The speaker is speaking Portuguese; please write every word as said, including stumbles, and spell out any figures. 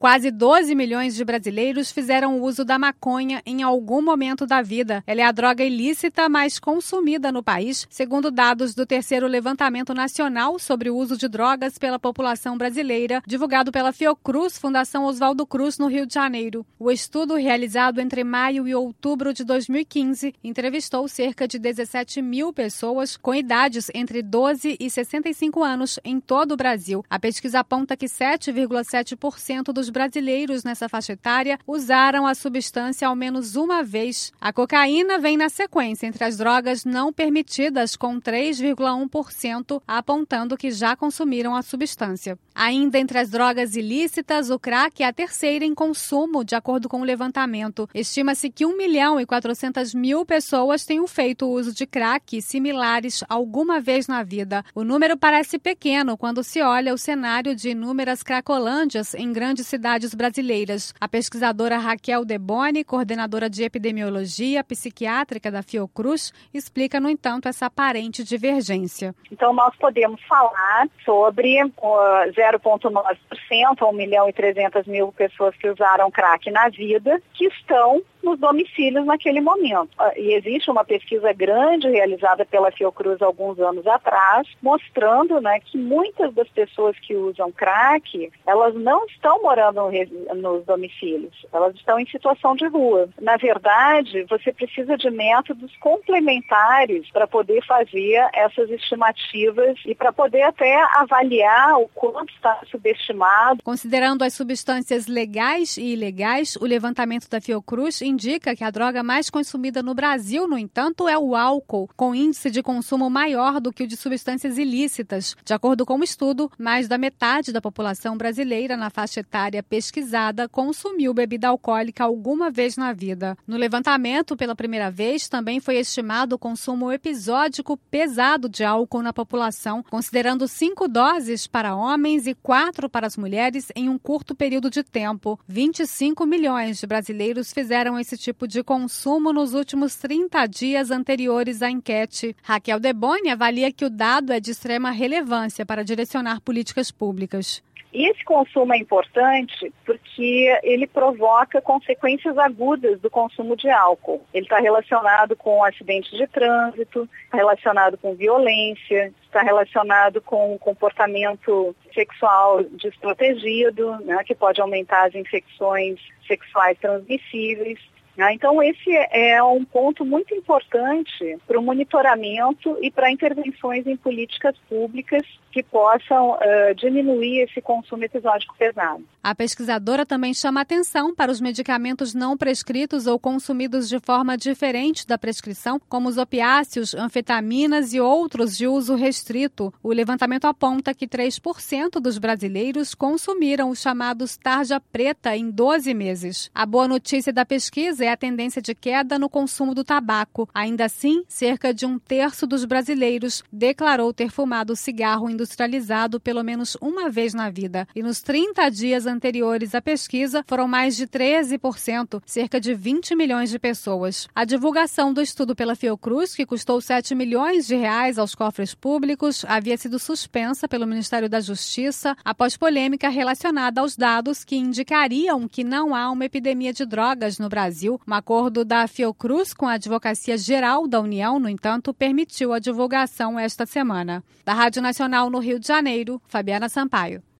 Quase doze milhões de brasileiros fizeram uso da maconha em algum momento da vida. Ela é a droga ilícita mais consumida no país, segundo dados do terceiro Levantamento Nacional sobre o Uso de Drogas pela População Brasileira, divulgado pela Fiocruz, Fundação Oswaldo Cruz, no Rio de Janeiro. O estudo, realizado entre maio e outubro de dois mil e quinze, entrevistou cerca de dezessete mil pessoas com idades entre doze e sessenta e cinco anos em todo o Brasil. A pesquisa aponta que sete vírgula sete por cento dos brasileiros nessa faixa etária usaram a substância ao menos uma vez. A cocaína vem na sequência entre as drogas não permitidas, com três vírgula um por cento, apontando que já consumiram a substância. Ainda entre as drogas ilícitas, o crack é a terceira em consumo, de acordo com o levantamento. Estima-se que um milhão e quatrocentas mil pessoas tenham feito uso de crack similares alguma vez na vida. O número parece pequeno quando se olha o cenário de inúmeras cracolândias em grandes cidades brasileiras. A pesquisadora Raquel Deboni, coordenadora de epidemiologia psiquiátrica da Fiocruz, explica, no entanto, essa aparente divergência. Então, nós podemos falar sobre uh, zero vírgula nove por cento, a um milhão e trezentas mil pessoas que usaram crack na vida, que estão nos domicílios naquele momento. E existe uma pesquisa grande realizada pela Fiocruz alguns anos atrás, mostrando, né, que muitas das pessoas que usam crack, elas não estão morando nos domicílios, elas estão em situação de rua. Na verdade, você precisa de métodos complementares para poder fazer essas estimativas e para poder até avaliar o quanto está subestimado. Considerando as substâncias legais e ilegais, o levantamento da Fiocruz indica que a droga mais consumida no Brasil, no entanto, é o álcool, com índice de consumo maior do que o de substâncias ilícitas. De acordo com o estudo, mais da metade da população brasileira na faixa etária pesquisada consumiu bebida alcoólica alguma vez na vida. No levantamento, pela primeira vez, também foi estimado o consumo episódico pesado de álcool na população, considerando cinco doses para homens e quatro para as mulheres em um curto período de tempo. vinte e cinco milhões de brasileiros fizeram esse tipo de consumo nos últimos trinta dias anteriores à enquete. Raquel Deboni avalia que o dado é de extrema relevância para direcionar políticas públicas. E esse consumo é importante porque ele provoca consequências agudas do consumo de álcool. Ele está relacionado com acidentes de trânsito, está relacionado com violência, está relacionado com comportamento sexual desprotegido, né, que pode aumentar as infecções sexuais transmissíveis. Então, esse é um ponto muito importante para o monitoramento e para intervenções em políticas públicas que possam uh, diminuir esse consumo episódico pesado. A pesquisadora também chama atenção para os medicamentos não prescritos ou consumidos de forma diferente da prescrição, como os opiáceos, anfetaminas e outros de uso restrito. O levantamento aponta que três por cento dos brasileiros consumiram os chamados tarja preta em doze meses. A boa notícia da pesquisa é a tendência de queda no consumo do tabaco. Ainda assim, cerca de um terço dos brasileiros declarou ter fumado cigarro industrializado pelo menos uma vez na vida. E nos trinta dias anteriores à pesquisa, foram mais de treze por cento, cerca de vinte milhões de pessoas. A divulgação do estudo pela Fiocruz, que custou sete milhões de reais aos cofres públicos, havia sido suspensa pelo Ministério da Justiça após polêmica relacionada aos dados que indicariam que não há uma epidemia de drogas no Brasil. Um acordo da Fiocruz com a Advocacia Geral da União, no entanto, permitiu a divulgação esta semana. Da Rádio Nacional no Rio de Janeiro, Fabiana Sampaio.